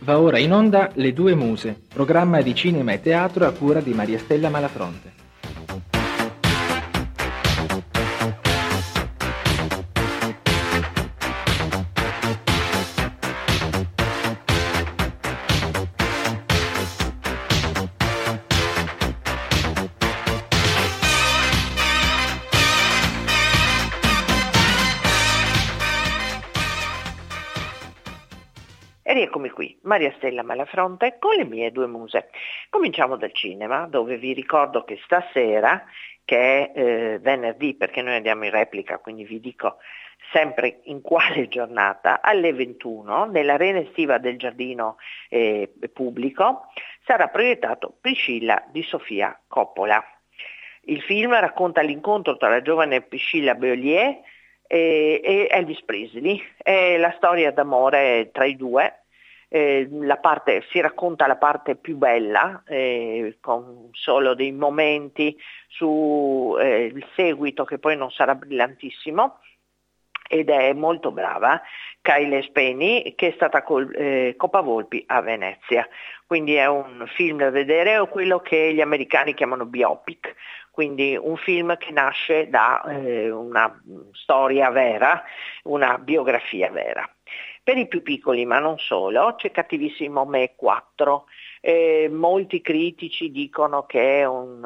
Va ora in onda Le Due Muse, programma di cinema e teatro a cura di Maria Stella Malafronte. E rieccomi qui, Maria Stella Malafronte con le mie due muse. Cominciamo dal cinema, dove vi ricordo che stasera, che è venerdì, perché noi andiamo in replica, quindi vi dico sempre in quale giornata, alle 21, nell'arena estiva del Giardino Pubblico, sarà proiettato Priscilla di Sofia Coppola. Il film racconta l'incontro tra la giovane Priscilla Beaulieu e Elvis Presley. È la storia d'amore tra i due. Si racconta la parte più bella, con solo dei momenti su il seguito che poi non sarà brillantissimo, ed è molto brava Kylie Spenny, che è stata Coppa Volpi a Venezia. Quindi è un film da vedere, o quello che gli americani chiamano biopic, quindi un film che nasce da una storia vera, una biografia vera. Per i più piccoli, ma non solo, c'è Cattivissimo Me 4. Molti critici dicono che è un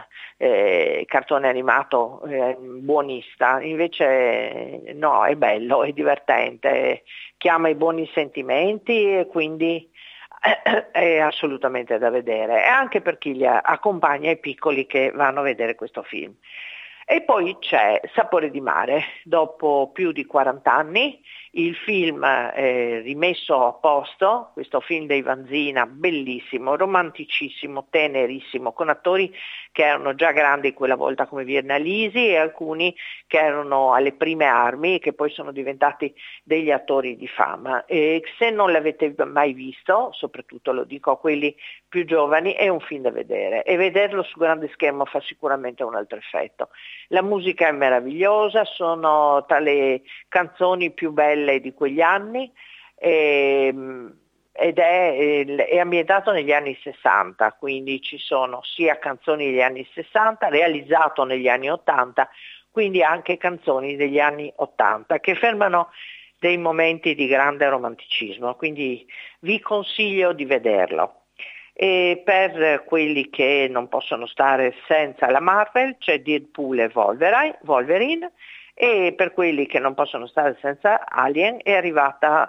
cartone animato buonista, invece no, è bello, è divertente, chiama i buoni sentimenti e quindi è assolutamente da vedere, e anche per chi li accompagna i piccoli che vanno a vedere questo film. E poi c'è Sapore di mare, dopo più di 40 anni, il film rimesso a posto, questo film dei Vanzina, bellissimo, romanticissimo, tenerissimo, con attori che erano già grandi quella volta come Virna Lisi e alcuni che erano alle prime armi e che poi sono diventati degli attori di fama. E se non l'avete mai visto, soprattutto lo dico a quelli più giovani, è un film da vedere, e vederlo su grande schermo fa sicuramente un altro effetto. La musica è meravigliosa, sono tra le canzoni più belle di quegli anni, ed è ambientato negli anni 60, quindi ci sono sia canzoni degli anni 60, realizzato negli anni 80, quindi anche canzoni degli anni 80 che fermano dei momenti di grande romanticismo, quindi vi consiglio di vederlo. E per quelli che non possono stare senza la Marvel c'è Deadpool e Wolverine, e per quelli che non possono stare senza Alien è arrivata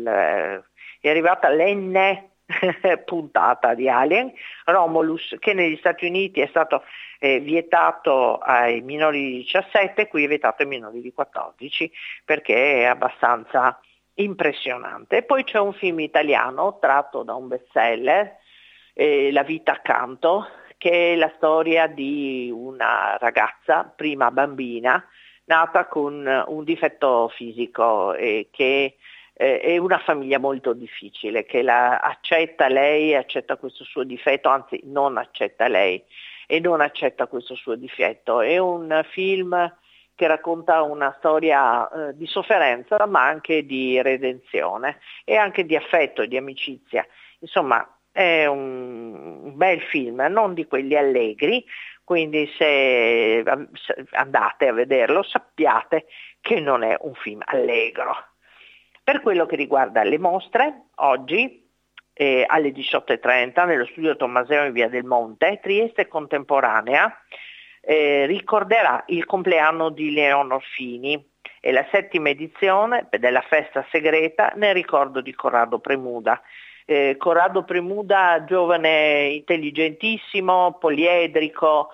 l'enne puntata di Alien, Romulus, che negli Stati Uniti è stato vietato ai minori di 17, qui è vietato ai minori di 14 perché è abbastanza impressionante. E poi c'è un film italiano tratto da un bestseller, La vita accanto, che è la storia di una ragazza, prima bambina, nata con un difetto fisico e che è una famiglia molto difficile, che accetta questo suo difetto, anzi non accetta lei e non accetta questo suo difetto. È un film che racconta una storia di sofferenza, ma anche di redenzione e anche di affetto e di amicizia. Insomma, è un bel film, non di quelli allegri, quindi se andate a vederlo sappiate che non è un film allegro. Per quello che riguarda le mostre, oggi alle 18:30 nello studio Tommaseo in via del Monte, Trieste Contemporanea ricorderà il compleanno di Leonor Fini. È la 7ª edizione della festa segreta nel ricordo di Corrado Premuda. Corrado Premuda, giovane intelligentissimo, poliedrico,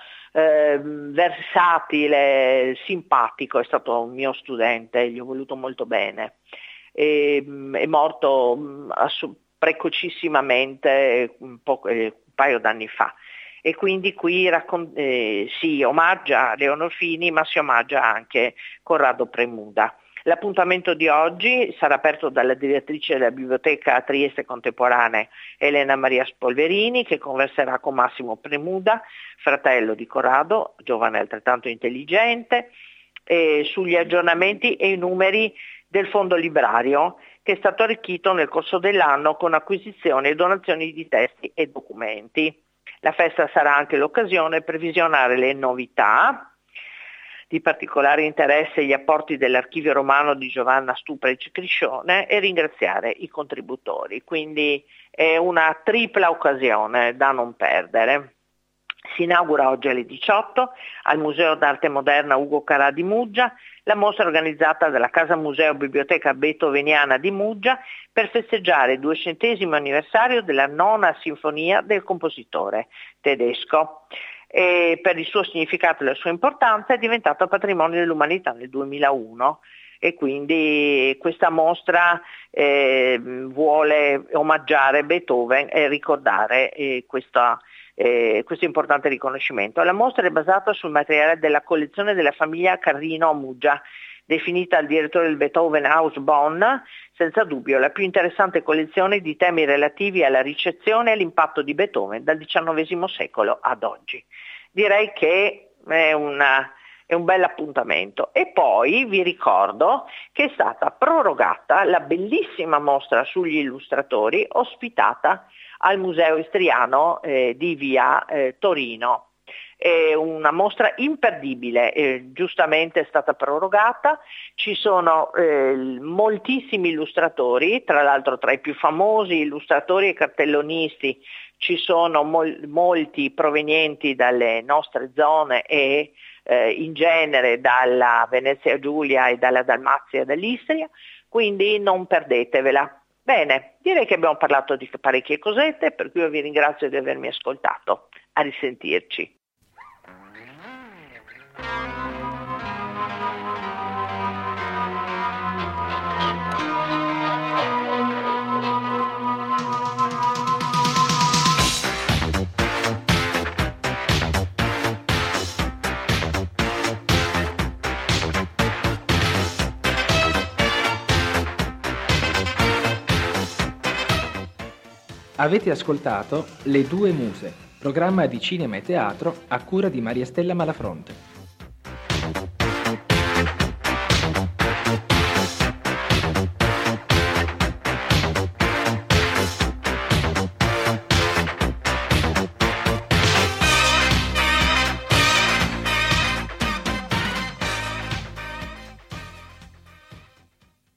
versatile, simpatico, è stato un mio studente, gli ho voluto molto bene. È morto precocissimamente un paio d'anni fa, e quindi qui si omaggia Leonor Fini, ma si omaggia anche Corrado Premuda. L'appuntamento di oggi sarà aperto dalla direttrice della biblioteca Trieste Contemporanea Elena Maria Spolverini, che converserà con Massimo Premuda, fratello di Corrado, giovane altrettanto intelligente, sugli aggiornamenti e i numeri del fondo librario, che è stato arricchito nel corso dell'anno con acquisizioni e donazioni di testi e documenti. La festa sarà anche l'occasione per visionare le novità. Di particolare interesse gli apporti dell'archivio romano di Giovanna Stuprec Criscione e ringraziare i contributori. Quindi è una tripla occasione da non perdere. Si inaugura oggi alle 18 al Museo d'Arte Moderna Ugo Carà di Muggia la mostra organizzata dalla Casa Museo Biblioteca Beethoveniana di Muggia per festeggiare il 200° anniversario della nona sinfonia del compositore tedesco. E per il suo significato e la sua importanza è diventato patrimonio dell'umanità nel 2001 e quindi questa mostra vuole omaggiare Beethoven e ricordare questo importante riconoscimento. La mostra è basata sul materiale della collezione della famiglia Carrino a Muggia, definita dal direttore del Beethoven House Bonn, senza dubbio la più interessante collezione di temi relativi alla ricezione e all'impatto di Beethoven dal XIX secolo ad oggi. Direi che è un bel appuntamento. E poi vi ricordo che è stata prorogata la bellissima mostra sugli illustratori ospitata al Museo Istriano di via Torino. È una mostra imperdibile, giustamente è stata prorogata, ci sono moltissimi illustratori, tra l'altro tra i più famosi illustratori e cartellonisti ci sono molti provenienti dalle nostre zone e in genere dalla Venezia Giulia e dalla Dalmazia e dall'Istria, quindi non perdetevela. Bene, direi che abbiamo parlato di parecchie cosette, per cui io vi ringrazio di avermi ascoltato. A risentirci. Avete ascoltato Le Due Muse, programma di cinema e teatro a cura di Maria Stella Malafronte.